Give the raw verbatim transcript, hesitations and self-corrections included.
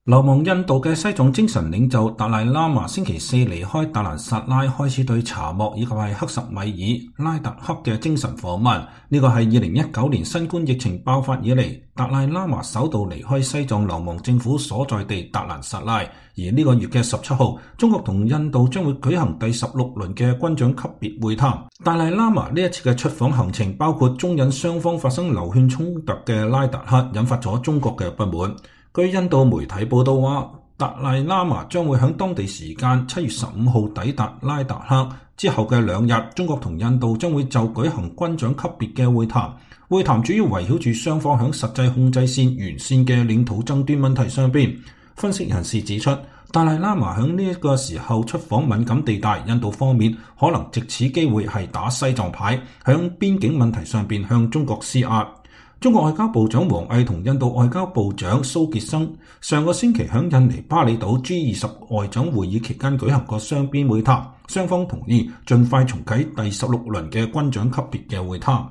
流亡印度嘅西藏精神領袖達賴喇嘛星期四離開達蘭薩拉，開始對查莫以及係克什米爾、拉達克嘅精神訪問。呢個係二零一九年新冠疫情爆發以嚟，達賴喇嘛首度離開西藏流亡政府所在地達蘭薩拉。而呢個月嘅十七號，中國同印度將會舉行第十六輪嘅軍長級別會談。達賴喇嘛呢一次嘅出訪行程，包括中印雙方發生流血衝突嘅拉達克，引發咗中國嘅不滿。據印度媒體報道話，達賴喇嘛將會喺當地時間七月十五號抵達拉達克，之後嘅兩日，中國同印度將會就舉行軍長級別嘅會談。會談主要圍繞住雙方喺實際控制線沿線嘅領土爭端問題上邊。分析人士指出，達賴喇嘛喺呢一個時候出訪敏感地帶，印度方面可能藉此機會係打西藏牌，喺邊境問題上邊向中國施壓。中國外交部長王毅同印度外交部長蘇傑生上個星期喺印尼巴厘島 G 二十外長會議期間舉行過雙邊會談，雙方同意盡快重啟第十六輪嘅軍長級別嘅會談。